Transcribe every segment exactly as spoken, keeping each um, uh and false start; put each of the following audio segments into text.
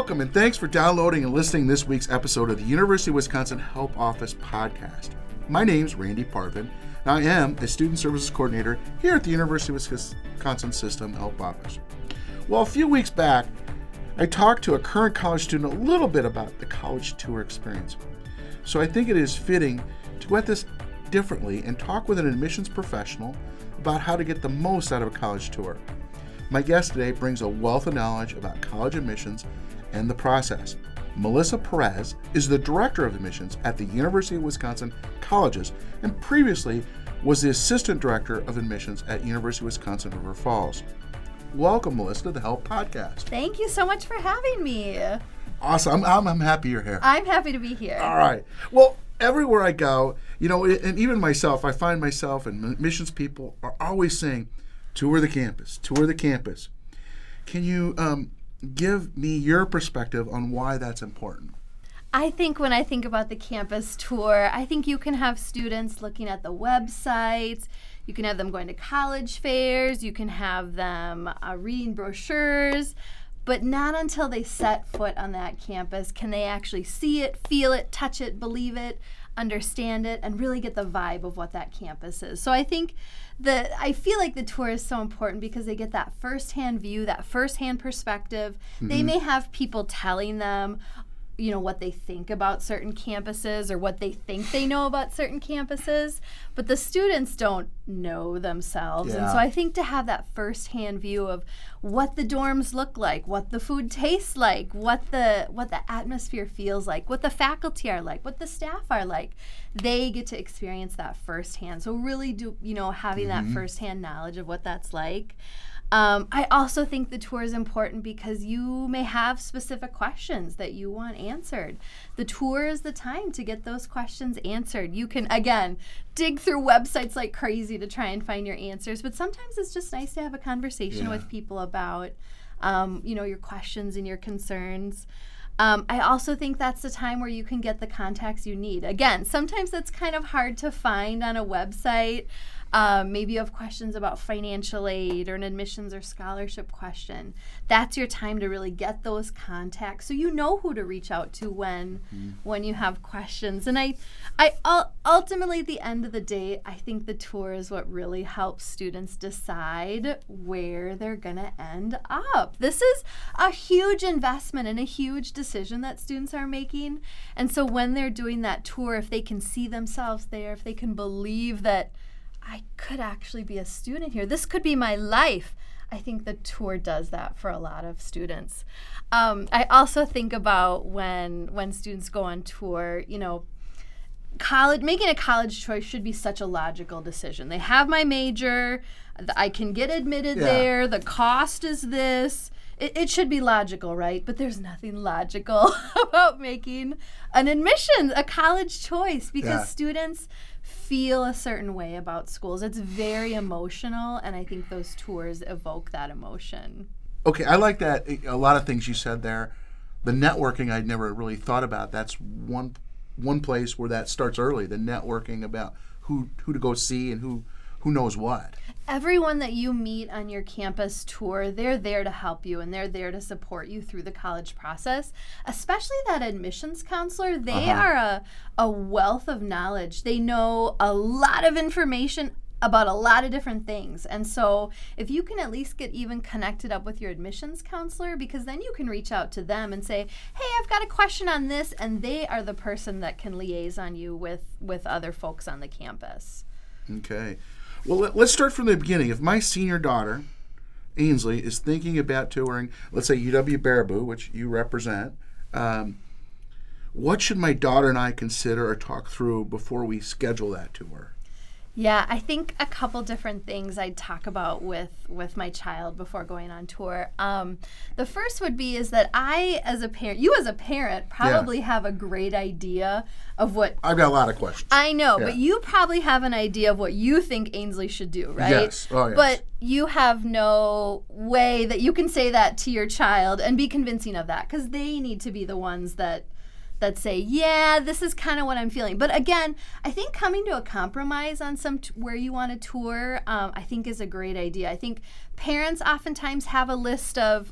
Welcome and thanks for downloading and listening to this week's episode of the University of Wisconsin Help Office podcast. My name's Randy Parvin, and I am a Student Services Coordinator here at the University of Wisconsin System Help Office. Well, a few weeks back, I talked to a current college student a little bit about the college tour experience. So I think it is fitting to go at this differently and talk with an admissions professional about how to get the most out of a college tour. My guest today brings a wealth of knowledge about college admissions and the process. Melissa Perez is the Director of Admissions at the University of Wisconsin Colleges and previously was the Assistant Director of Admissions at University of Wisconsin River Falls. Welcome, Melissa, to the Help Podcast. Thank you so much for having me. Awesome. I'm, I'm, I'm happy you're here. I'm happy to be here. All right. Well, everywhere I go, you know, and even myself, I find myself and admissions people are always saying, tour the campus, tour the campus. Can you um, give me your perspective on why that's important? I think when I think about the campus tour, I think you can have students looking at the websites, you can have them going to college fairs, you can have them uh, reading brochures, but not until they set foot on that campus can they actually see it, feel it, touch it, believe it, understand it, and really get the vibe of what that campus is. So I think the I feel like the tour is so important because they get that firsthand view, that firsthand perspective. Mm-hmm. They may have people telling them, you know, what they think about certain campuses or what they think they know about certain campuses, but the students don't know themselves. Yeah. And so I think to have that firsthand view of what the dorms look like, what the food tastes like, what the what the atmosphere feels like, what the faculty are like, what the staff are like, they get to experience that firsthand. So really do, you know, having mm-hmm. that firsthand knowledge of what that's like. Um, I also think the tour is important because you may have specific questions that you want answered. The tour is the time to get those questions answered. You can, again, dig through websites like crazy to try and find your answers, but sometimes it's just nice to have a conversation yeah. with people about, um, you know, your questions and your concerns. Um, I also think that's the time where you can get the contacts you need. Again, sometimes that's kind of hard to find on a website. Um, maybe you have questions about financial aid or an admissions or scholarship question. That's your time to really get those contacts so you know who to reach out to when mm. when you have questions. And I, I ultimately, at the end of the day, I think the tour is what really helps students decide where they're going to end up. This is a huge investment and a huge decision that students are making. And so when they're doing that tour, if they can see themselves there, if they can believe that I could actually be a student here, this could be my life, I think the tour does that for a lot of students. Um, I also think about when when students go on tour, you know, college making a college choice should be such a logical decision. They have my major, I can get admitted yeah. there, the cost is this. It, it should be logical, right? But there's nothing logical about making an admission, a college choice, because yeah. students feel a certain way about schools. It's very emotional, and I think those tours evoke that emotion. Okay, I like that. A lot of things you said there. The networking I'd never really thought about. That's one one place where that starts early, the networking about who, who to go see and who who knows what. Everyone that you meet on your campus tour, they're there to help you and they're there to support you through the college process, especially that admissions counselor. They uh-huh. are a, a wealth of knowledge. They know a lot of information about a lot of different things. And so if you can at least get even connected up with your admissions counselor, because then you can reach out to them and say, hey, I've got a question on this, and they are the person that can liaison you with, with other folks on the campus. Okay. Well, let's start from the beginning. If my senior daughter, Ainsley, is thinking about touring, let's say U W-Baraboo, which you represent, um, what should my daughter and I consider or talk through before we schedule that tour? Yeah, I think a couple different things I'd talk about with, with my child before going on tour. Um, the first would be is that I, as a parent, you as a parent probably yeah. have a great idea of what... I've got a lot of questions. I know, yeah. but you probably have an idea of what you think Ainsley should do, right? Yes. Oh, yes. But you have no way that you can say that to your child and be convincing of that, because they need to be the ones that... that say, yeah, this is kind of what I'm feeling. But again, I think coming to a compromise on some t- where you want to tour, um, I think is a great idea. I think parents oftentimes have a list of, of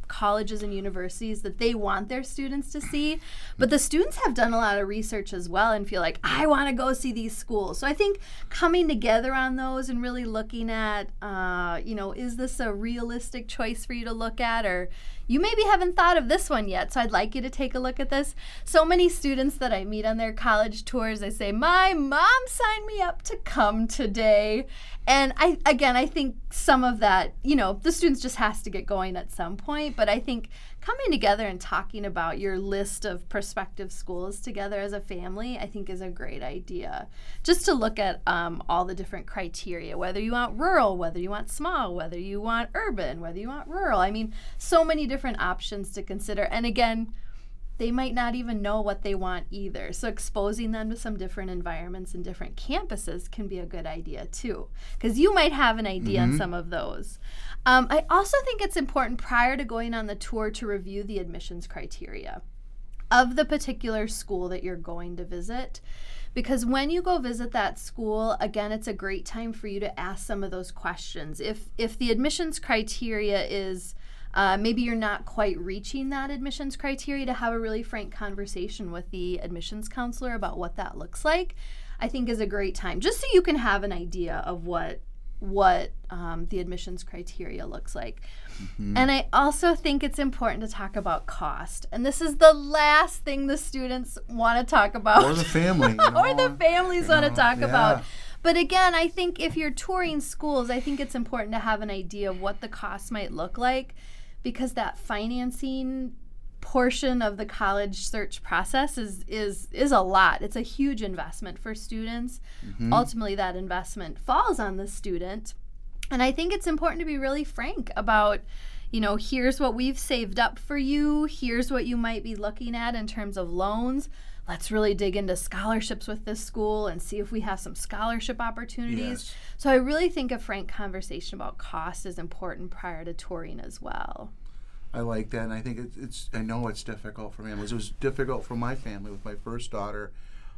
colleges and universities that they want their students to see. But the students have done a lot of research as well and feel like, I want to go see these schools. So I think coming together on those and really looking at, uh, you know, is this a realistic choice for you to look at? Or you maybe haven't thought of this one yet, so I'd like you to take a look at this. So many students that I meet on their college tours, they say, my mom signed me up to come today. And I, again, I think some of that, you know, the students just has to get going at some point. But I think coming together and talking about your list of prospective schools together as a family, I think is a great idea. Just to look at um, all the different criteria, whether you want rural, whether you want small, whether you want urban, whether you want rural. I mean, so many different options to consider. And again, they might not even know what they want either. So exposing them to some different environments and different campuses can be a good idea too, because you might have an idea mm-hmm. on some of those. Um, I also think it's important prior to going on the tour to review the admissions criteria of the particular school that you're going to visit. Because when you go visit that school, again, it's a great time for you to ask some of those questions. If if the admissions criteria is Uh, maybe you're not quite reaching that admissions criteria, to have a really frank conversation with the admissions counselor about what that looks like, I think is a great time, just so you can have an idea of what what um, the admissions criteria looks like. Mm-hmm. And I also think it's important to talk about cost. And this is the last thing the students want to talk about. Or the family. You know, or the families want to talk yeah. about. But again, I think if you're touring schools, I think it's important to have an idea of what the cost might look like, because that financing portion of the college search process is is is a lot. It's a huge investment for students. Mm-hmm. Ultimately, that investment falls on the student. And I think it's important to be really frank about, you know, here's what we've saved up for you. Here's what you might be looking at in terms of loans. Let's really dig into scholarships with this school and see if we have some scholarship opportunities. Yes. So I really think a frank conversation about cost is important prior to touring as well. I like that, and I think it's, it's I know it's difficult for families. It was difficult for my family with my first daughter.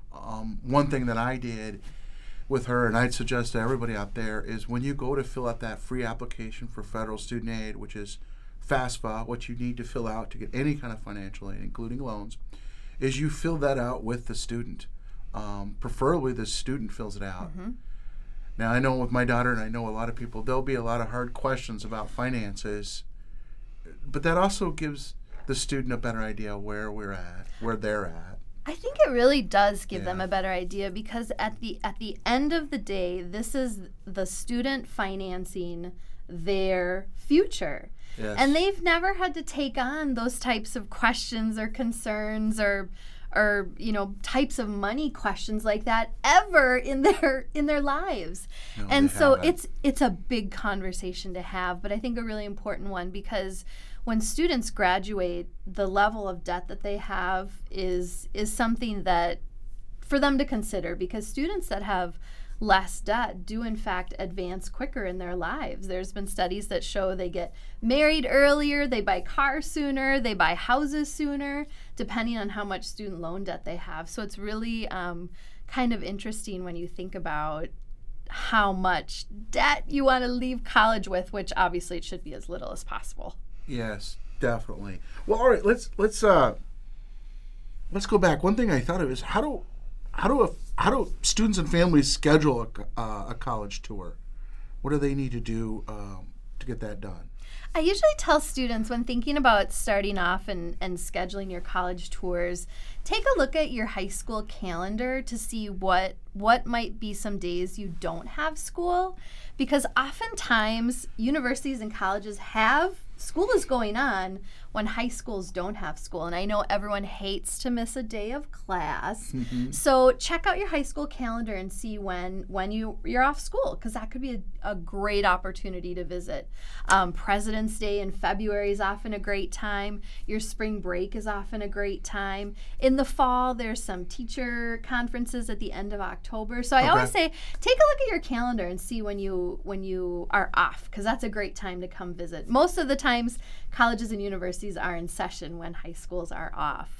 Um, one thing that I did with her, and I'd suggest to everybody out there, is when you go to fill out that free application for federal student aid, which is FAFSA, what you need to fill out to get any kind of financial aid, including loans, is you fill that out with the student. Um, preferably the student fills it out. Mm-hmm. Now, I know with my daughter, and I know a lot of people, there'll be a lot of hard questions about finances, but that also gives the student a better idea where we're at, where they're at. I think it really does give yeah. them a better idea, because at the at the end of the day, this is the student financing their future. Yes. And they've never had to take on those types of questions or concerns or or you know types of money questions like that ever in their in their lives. No, and so haven't. it's it's a big conversation to have, but I think a really important one, because when students graduate, the level of debt that they have is is something that for them to consider, because students that have less debt do in fact advance quicker in their lives. There's been studies that show they get married earlier, they buy cars sooner, they buy houses sooner, depending on how much student loan debt they have. So it's really um, kind of interesting when you think about how much debt you want to leave college with, which obviously it should be as little as possible. Yes, definitely. Well, all right, let's let's uh, let's go back. One thing I thought of is how do how do a, how do students and families schedule a, uh, a college tour? What do they need to do um, to get that done? I usually tell students, when thinking about starting off and, and scheduling your college tours, take a look at your high school calendar to see what what might be some days you don't have school, because oftentimes universities and colleges have school is going on when high schools don't have school. And I know everyone hates to miss a day of class. Mm-hmm. So check out your high school calendar and see when when you, you're off school, because that could be a, a great opportunity to visit. Um, President's Day in February is often a great time. Your spring break is often a great time. In the fall, there's some teacher conferences at the end of October. So I okay. always say, take a look at your calendar and see when you when you are off, because that's a great time to come visit. Most of the times, colleges and universities are in session when high schools are off.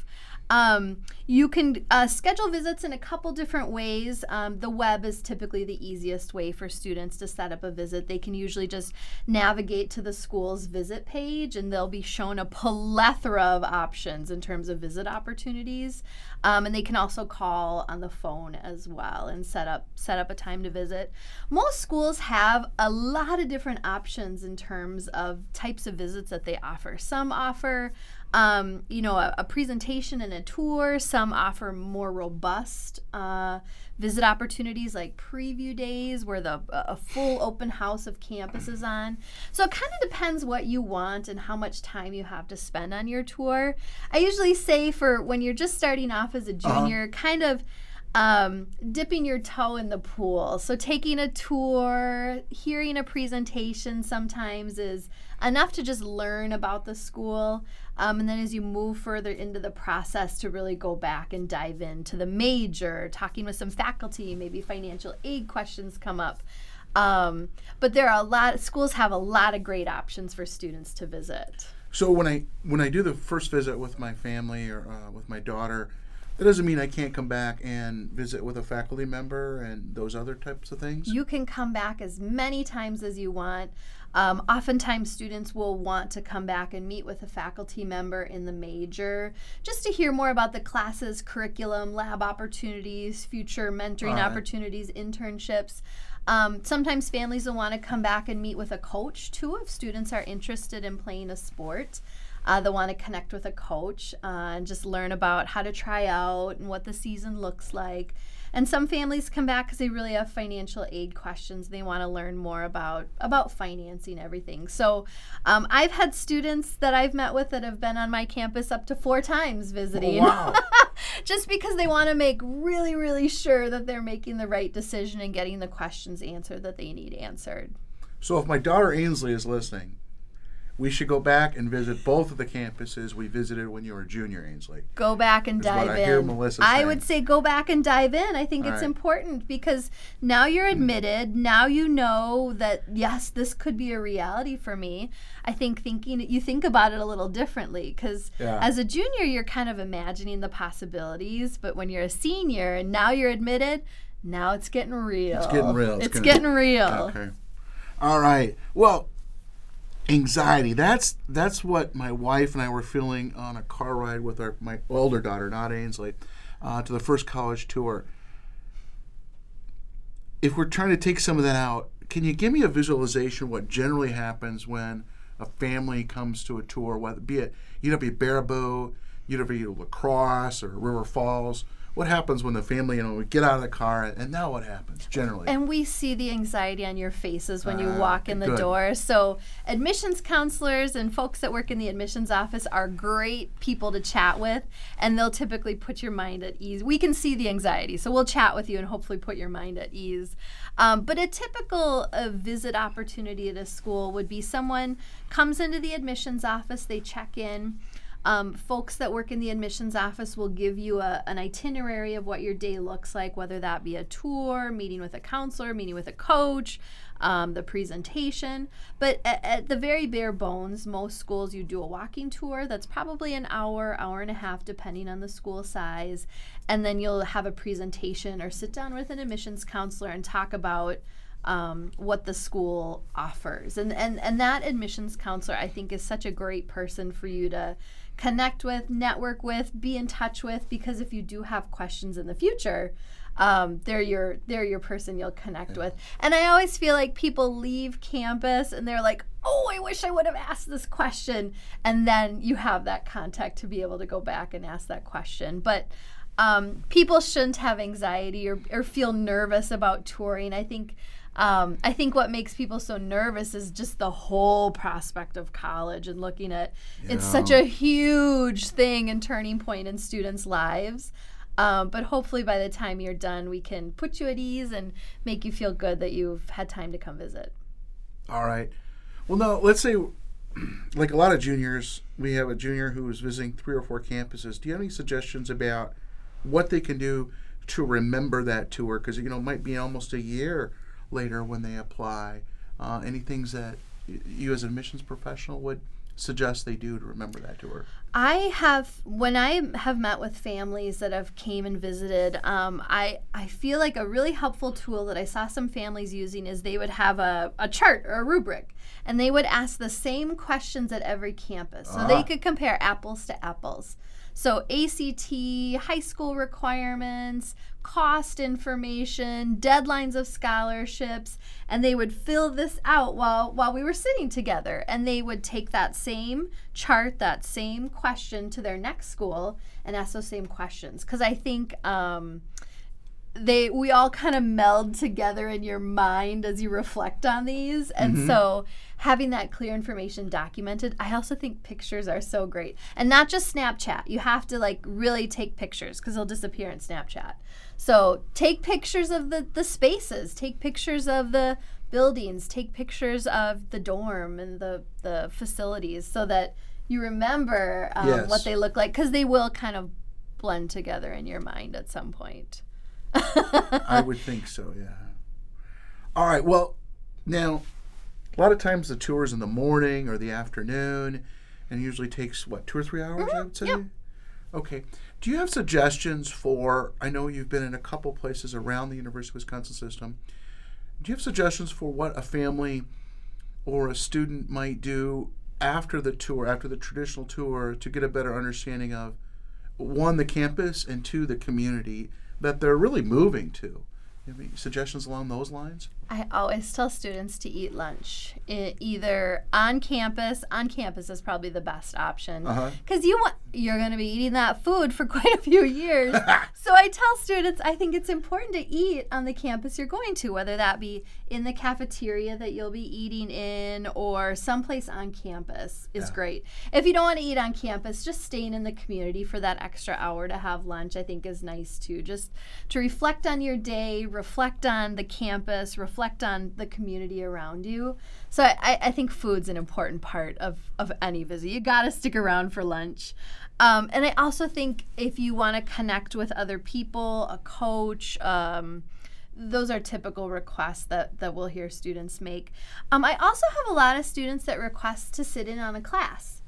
Um, you can uh, schedule visits in a couple different ways. Um, the web is typically the easiest way for students to set up a visit. They can usually just navigate to the school's visit page, and they'll be shown a plethora of options in terms of visit opportunities. Um, and they can also call on the phone as well and set up set up a time to visit. Most schools have a lot of different options in terms of types of visits that they offer. Some offer Um, you know, a, a presentation and a tour. Some offer more robust uh, visit opportunities like preview days where the a full open house of campus is on. So it kind of depends what you want and how much time you have to spend on your tour. I usually say for when you're just starting off as a junior, uh-huh. kind of um, dipping your toe in the pool. So taking a tour, hearing a presentation sometimes is enough to just learn about the school. Um, and then as you move further into the process to really go back and dive into the major, talking with some faculty, maybe financial aid questions come up. Um, but there are a lot, schools have a lot of great options for students to visit. So when I when I do the first visit with my family or uh, with my daughter, that doesn't mean I can't come back and visit with a faculty member and those other types of things? You can come back as many times as you want. Um, oftentimes students will want to come back and meet with a faculty member in the major just to hear more about the class's curriculum, lab opportunities, future mentoring Right. opportunities, internships. Um, sometimes families will want to come back and meet with a coach too if students are interested in playing a sport. Uh, they'll want to connect with a coach uh, and just learn about how to try out and what the season looks like. And some families come back because they really have financial aid questions. They want to learn more about, about financing everything. So um, I've had students that I've met with that have been on my campus up to four times visiting. Oh, wow. Just because they want to make really, really sure that they're making the right decision and getting the questions answered that they need answered. So if my daughter Ainsley is listening, we should go back and visit both of the campuses we visited when you were a junior, Ainsley. Go back and Is dive what in. I hear Melissa I saying. would say go back and dive in. I think All it's right. important because now you're admitted. Now you know that, yes, this could be a reality for me. I think thinking you think about it a little differently because Yeah. as a junior, you're kind of imagining the possibilities. But when you're a senior and now you're admitted, now it's getting real. It's getting real. It's, It's gonna- getting real. Okay. All right. Well, anxiety. That's that's what my wife and I were feeling on a car ride with our my older daughter, not Ainsley, uh, to the first college tour. If we're trying to take some of that out, can you give me a visualization of what generally happens when a family comes to a tour, whether be it you know be Baraboo, you know be La Crosse or River Falls? What happens when the family, you know, we get out of the car, and now what happens generally? And we see the anxiety on your faces when you Ah, walk in the good. door. So admissions counselors and folks that work in the admissions office are great people to chat with, and they'll typically put your mind at ease. We can see the anxiety, so we'll chat with you and hopefully put your mind at ease. Um, but a typical uh, visit opportunity at a school would be someone comes into the admissions office, they check in. Um, folks that work in the admissions office will give you a, an itinerary of what your day looks like, whether that be a tour, meeting with a counselor, meeting with a coach, um, the presentation. But at, at the very bare bones, most schools you do a walking tour that's probably an hour, hour and a half, depending on the school size. And then you'll have a presentation or sit down with an admissions counselor and talk about Um, what the school offers. And, and and that admissions counselor, I think, is such a great person for you to connect with, network with, be in touch with, because if you do have questions in the future, um, they're your they're your person you'll connect with. And I always feel like people leave campus and they're like, oh, I wish I would have asked this question. And then you have that contact to be able to go back and ask that question. But um, people shouldn't have anxiety or, or feel nervous about touring. I think Um, I think what makes people so nervous is just the whole prospect of college and looking at it's Yeah. such a huge thing and turning point in students' lives. Um, but hopefully by the time you're done, we can put you at ease and make you feel good that you've had time to come visit. All right. Well, no, let's say, like a lot of juniors, we have a junior who is visiting three or four campuses. Do you have any suggestions about what they can do to remember that tour? Because, you know, it might be almost a year later when they apply. Uh, any things that y- you as an admissions professional would suggest they do to remember that tour? I have, when I have met with families that have came and visited, um, I, I feel like a really helpful tool that I saw some families using is they would have a, a chart or a rubric, and they would ask the same questions at every campus. So Ah. they could compare apples to apples. So A C T, high school requirements, cost information, deadlines of scholarships, and they would fill this out while while we were sitting together. And they would take that same chart, that same question to their next school and ask those same questions. Because I think um, they we all kind of meld together in your mind as you reflect on these. And Mhm. so having that clear information documented, I also think pictures are so great. And not just Snapchat. You have to like really take pictures because they'll disappear in Snapchat. So take pictures of the, the spaces, take pictures of the buildings, take pictures of the dorm and the, the facilities so that you remember um, Yes. what they look like, because they will kind of blend together in your mind at some point. I would think so, yeah. All right, well, now, a lot of times the tour is in the morning or the afternoon, and it usually takes, what, two or three hours, I would say? Yep. Okay. Do you have suggestions for, I know you've been in a couple places around the University of Wisconsin system. Do you have suggestions for what a family or a student might do after the tour, after the traditional tour, to get a better understanding of, one, the campus, and two, the community that they're really moving to? You have any suggestions along those lines? I always tell students to eat lunch, e- either on campus. On campus is probably the best option Uh-huh. because you want you're going to be eating that food for quite a few years. So I tell students I think it's important to eat on the campus you're going to, whether that be in the cafeteria that you'll be eating in or someplace on campus is Yeah. great. If you don't want to eat on campus, just staying in the community for that extra hour to have lunch I think is nice too. Just to reflect on your day, reflect on the campus, reflect on the community around you. So I, I think food's an important part of, of any visit. You got to stick around for lunch. Um, and I also think if you want to connect with other people, a coach, um, those are typical requests that, that we'll hear students make. Um, I also have a lot of students that request to sit in on a class.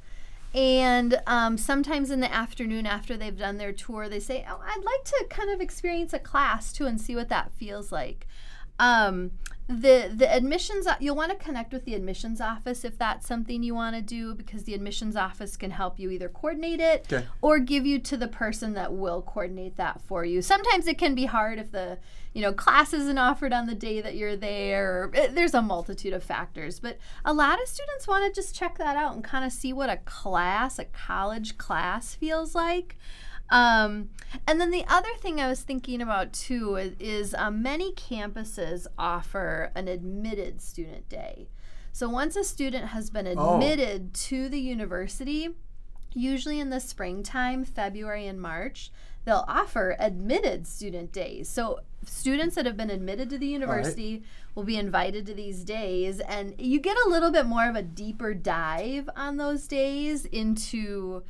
And um, sometimes in the afternoon after they've done their tour, they say, oh, I'd like to kind of experience a class too and see what that feels like. Um, the the admissions, you'll want to connect with the admissions office if that's something you want to do, because the admissions office can help you either coordinate it Okay. or give you to the person that will coordinate that for you. Sometimes it can be hard if the you know class isn't offered on the day that you're there. Or, it, there's a multitude of factors, but a lot of students want to just check that out and kind of see what a class, a college class feels like. Um, and then the other thing I was thinking about too is, is um, many campuses offer an admitted student day. So once a student has been admitted oh. to the university, usually in the springtime, February and March, they'll offer admitted student days. So students that have been admitted to the university right. will be invited to these days, and you get a little bit more of a deeper dive on those days into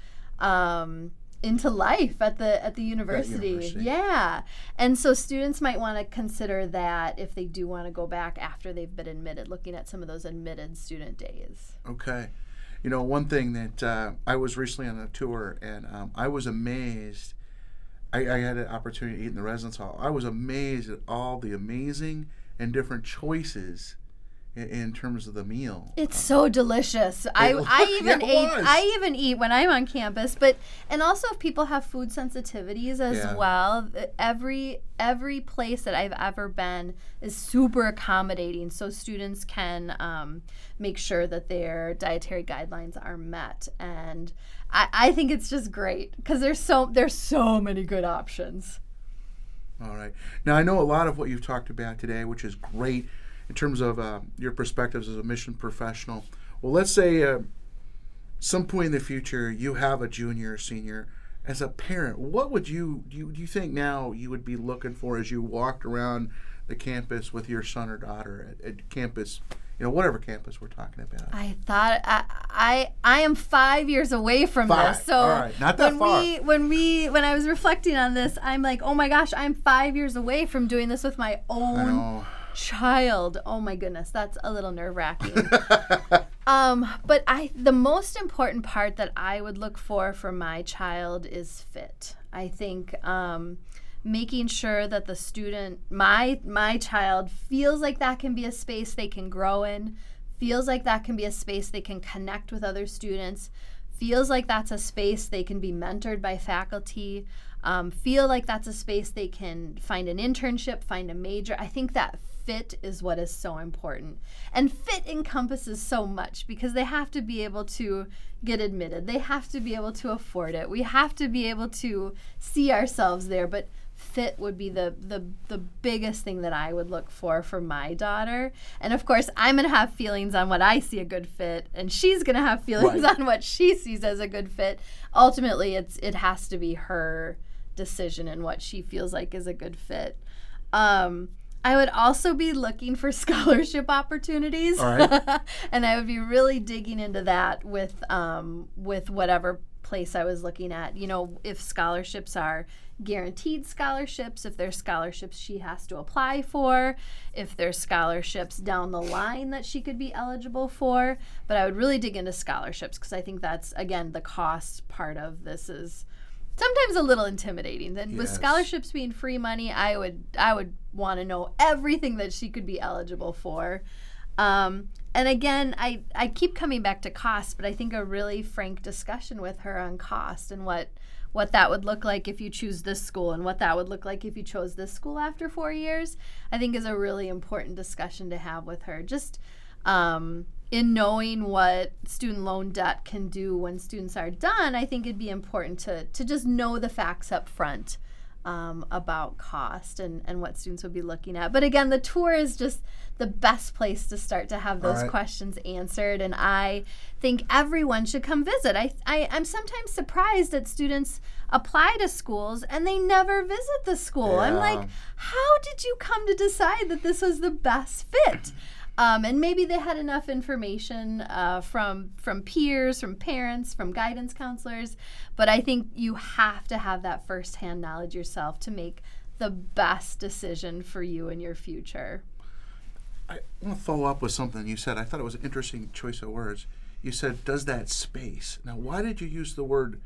um, into life at the at the university. university. Yeah. And so students might want to consider that if they do want to go back after they've been admitted, looking at some of those admitted student days. Okay. You know, one thing that uh, I was recently on a tour, and um, I was amazed. I, I had an opportunity to eat in the residence hall. I was amazed at all the amazing and different choices in, in terms of the meal. It's so delicious. I, I even ate. Was. I even eat when I'm on campus. But and also if people have food sensitivities as yeah. well, every every place that I've ever been is super accommodating, so students can um, make sure that their dietary guidelines are met. And I, I think it's just great because there's so there's so many good options. All right. Now I know a lot of what you've talked about today, which is great in terms of uh, your perspectives as a mission professional. Well, let's say uh, some point in the future you have a junior or senior. As a parent, what would you do, you do you think now you would be looking for as you walked around the campus with your son or daughter at, at campus, you know, whatever campus we're talking about? I thought I I, I am five years away from five. this. So all right, not that when far. we when we when I was reflecting on this, I'm like, oh my gosh, I'm five years away from doing this with my own child. Oh my goodness, that's a little nerve-wracking. Um, but I, the most important part that I would look for for my child is fit. I think um, making sure that the student, my my child, feels like that can be a space they can grow in, feels like that can be a space they can connect with other students, feels like that's a space they can be mentored by faculty, um, feel like that's a space they can find an internship, find a major. I think that fit is what is so important. And fit encompasses so much because they have to be able to get admitted. They have to be able to afford it. We have to be able to see ourselves there. But fit would be the, the, the biggest thing that I would look for for my daughter. And of course, I'm going to have feelings on what I see a good fit, and she's going to have feelings right. on what she sees as a good fit. Ultimately, it's it has to be her decision and what she feels like is a good fit. Um, I would also be looking for scholarship opportunities. All right. And I would be really digging into that with um, with whatever place I was looking at. You know, if scholarships are guaranteed scholarships, if there's scholarships she has to apply for, if there's scholarships down the line that she could be eligible for. But I would really dig into scholarships because I think that's, again, the cost part of this is sometimes a little intimidating. And yes. with scholarships being free money, I would I would want to know everything that she could be eligible for. Um, and again, I, I keep coming back to cost, but I think a really frank discussion with her on cost and what what that would look like if you choose this school and what that would look like if you chose this school after four years, I think is a really important discussion to have with her. Just um, in knowing what student loan debt can do when students are done, I think it'd be important to to just know the facts up front um, about cost and, and what students would be looking at. But again, the tour is just the best place to start to have those right. questions answered, and I think everyone should come visit. I, I, I'm sometimes surprised that students apply to schools and they never visit the school. Yeah. I'm like, how did you come to decide that this was the best fit? Um, and maybe they had enough information uh, from from peers, from parents, from guidance counselors. But I think you have to have that firsthand knowledge yourself to make the best decision for you and your future. I want to follow up with something you said. I thought it was an interesting choice of words. You said, does that space. Now, why did you use the word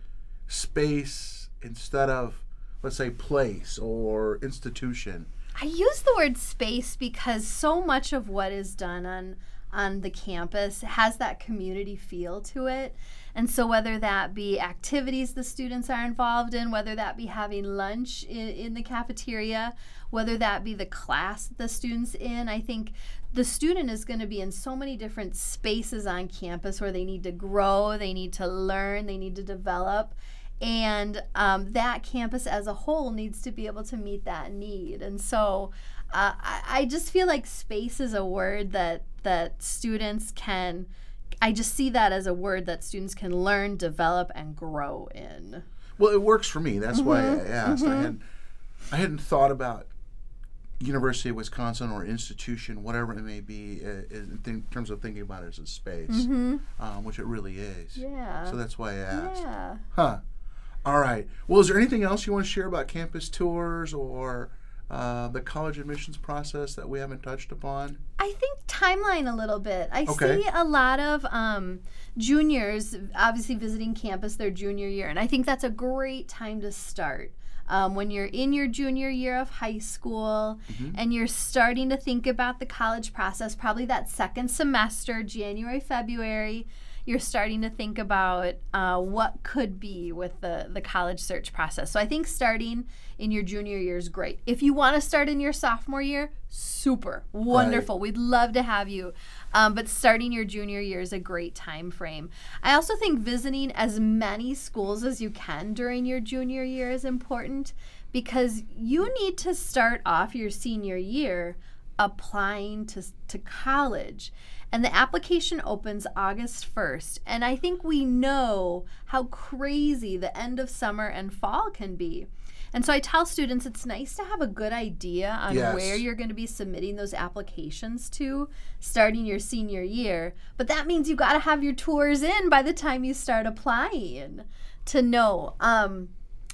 space instead of, let's say, place or institution? I use the word space because so much of what is done on on the campus has that community feel to it. And so whether that be activities the students are involved in, whether that be having lunch in, in the cafeteria, whether that be the class the student's in, I think the student is going to be in so many different spaces on campus where they need to grow, they need to learn, they need to develop. And um, that campus as a whole needs to be able to meet that need. And so uh, I, I just feel like space is a word that that students can, I just see that as a word that students can learn, develop, and grow in. Well, it works for me. That's mm-hmm. why I asked. Mm-hmm. I hadn't, I hadn't thought about University of Wisconsin or institution, whatever it may be, uh, in, th- in terms of thinking about it as a space, mm-hmm. um, which it really is. Yeah. So that's why I asked. Yeah. Huh. All right. Well, is there anything else you want to share about campus tours or uh, the college admissions process that we haven't touched upon? I think timeline a little bit. I okay. see a lot of um, juniors obviously visiting campus their junior year, and I think that's a great time to start. Um, when you're in your junior year of high school mm-hmm. and you're starting to think about the college process, probably that second semester, January, February, you're starting to think about uh, what could be with the, the college search process. So I think starting in your junior year is great. If you want to start in your sophomore year, super, wonderful. Right. We'd love to have you. Um, but starting your junior year is a great time frame. I also think visiting as many schools as you can during your junior year is important because you need to start off your senior year applying to to college. And the application opens August first. And I think we know how crazy the end of summer and fall can be. And so I tell students it's nice to have a good idea on yes. where you're going to be submitting those applications to starting your senior year. But that means you got to have your tours in by the time you start applying to know. Um,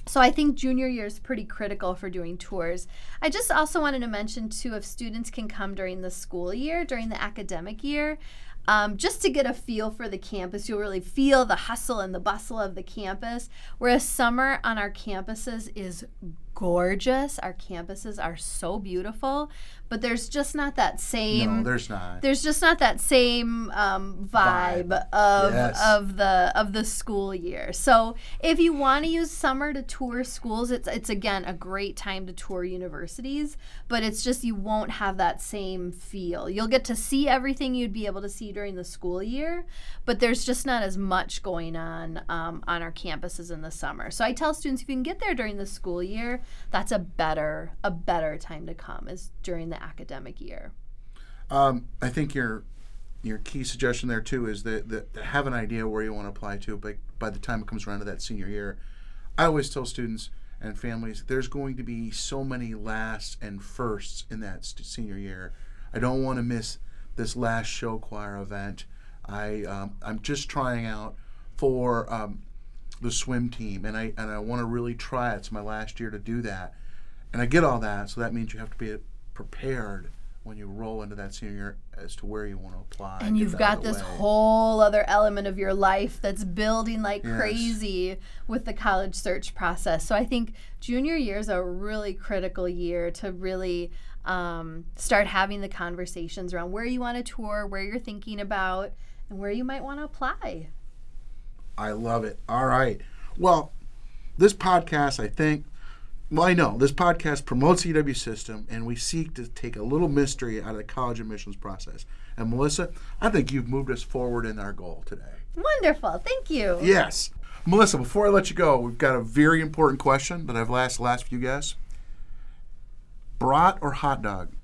So I think junior year is pretty critical for doing tours. I just also wanted to mention, too, if students can come during the school year, during the academic year, um, just to get a feel for the campus. You'll really feel the hustle and the bustle of the campus, whereas summer on our campuses is gorgeous. Our campuses are so beautiful, but there's just not that same. No, there's not. There's just not that same um, vibe, vibe of yes. of the of the school year. So if you want to use summer to tour schools, it's it's again a great time to tour universities. But it's just you won't have that same feel. You'll get to see everything you'd be able to see during the school year, but there's just not as much going on um, on our campuses in the summer. So I tell students, if you can get there during the school year, that's a better a better time to come is during the academic year. Um, I think your your key suggestion there too is that, that, that have an idea where you want to apply to, but by the time it comes around to that senior year, I always tell students and families there's going to be so many lasts and firsts in that st- senior year. I don't want to miss this last show choir event. I um, I'm just trying out for um, the swim team, and I and I want to really try it. It's my last year to do that, and I get all that. So that means you have to be prepared when you roll into that senior year as to where you want to apply. And you've got this way. whole other element of your life that's building like yes. crazy with the college search process. So I think junior year is a really critical year to really um, start having the conversations around where you want to tour, where you're thinking about, and where you might want to apply. I love it. All right. Well, this podcast, I think, well, I know this podcast promotes the U W system, and we seek to take a little mystery out of the college admissions process. And Melissa, I think you've moved us forward in our goal today. Wonderful. Thank you. Yes. Melissa, before I let you go, we've got a very important question that I've asked the last few guests. Brat or hot dog?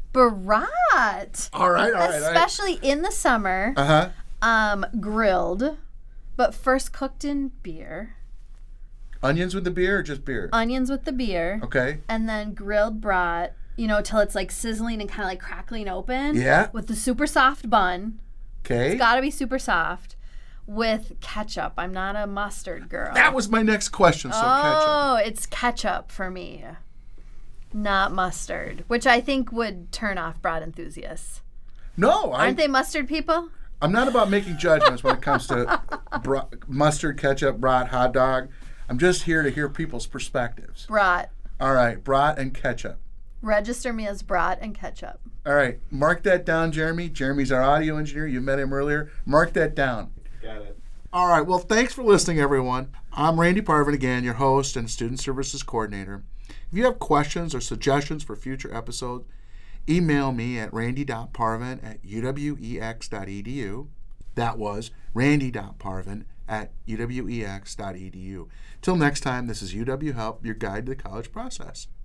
Brat. All right, all right. Especially all right. in the summer. Uh-huh. Um, grilled, but first cooked in beer. Onions with the beer or just beer? Onions with the beer. Okay. And then grilled brat, you know, till it's like sizzling and kind of like crackling open. Yeah. With the super soft bun. Okay. It's got to be super soft. With ketchup. I'm not a mustard girl. That was my next question, so oh, ketchup. Oh, it's ketchup for me. Not mustard, which I think would turn off brat enthusiasts. No. I, Aren't they mustard people? I'm not about making judgments when it comes to bra- mustard, ketchup, brat, hot dog. I'm just here to hear people's perspectives. Brat. All right, brat and ketchup. Register me as brat and ketchup. All right, mark that down, Jeremy. Jeremy's our audio engineer. You met him earlier. Mark that down. Got it. All right, well, thanks for listening, everyone. I'm Randy Parvin again, your host and Student Services Coordinator. If you have questions or suggestions for future episodes, email me at randy dot parvin at u w e x dot e d u. That was randy dot parvin at u w e x dot e d u. Till next time, this is U W Help, your guide to the college process.